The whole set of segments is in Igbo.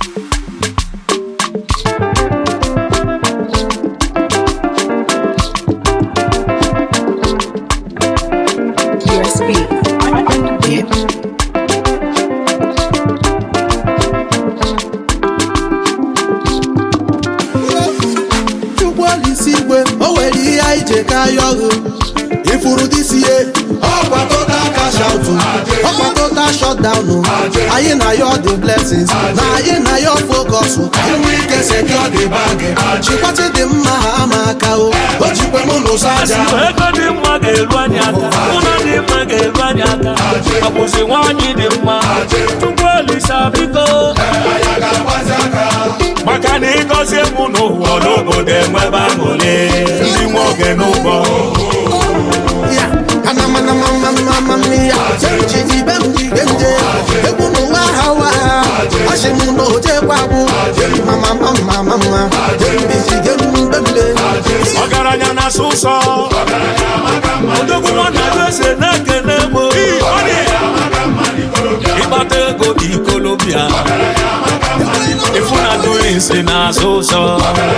Ifuru this year, total cash out, total shutdown. I na your the blessings, na na your focus. We can secure the bag. She wanted the mahamaka, but you put no saja. Makaniko se muno wolobo de mwebangole ndi mwoge nubo ya ana mana mama mia chenji bemji genje ebuno wa hawa ashimuno je kwabu mama jembi jembele ogaranya na suso odogu wana dese na kenemo ibate go ikolobia ifuna doing na suso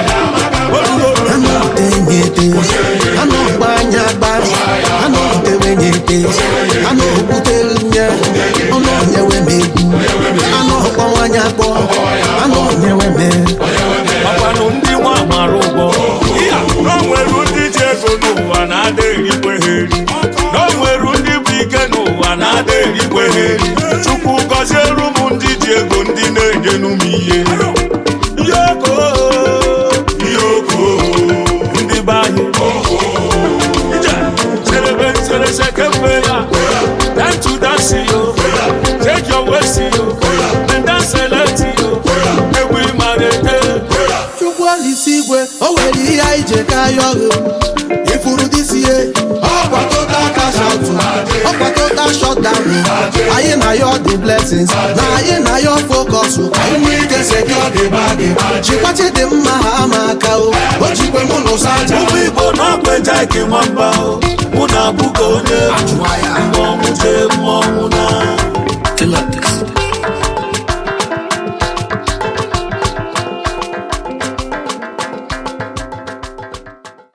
ano tenyete ano banyaba ano tewenyete ano butelnya ono nyewe mebu ano kwanyabo ano nyewe me apanu ndi wa marugo no weru ndi jego no wana de rikweheri no weru ndi bike no wana de rikweheri chukwu gozeru mu ndi jego ndi na-enye miye yoko ndi baye Sere sekembe ya time to dance yo take your waist yo and dance let yo ewi marete chukwu alisigwe o were ihe anyị je ka yọrụ ifuru this year total cash out total shutdown anyị na your the blessings na anyị na your focus we can secure the bag chikwati dị mma ha amaka o jikwe mụ n'ụsa aja ụmụ Igbo na-akweja ike nwamba o mụ na abụgo onye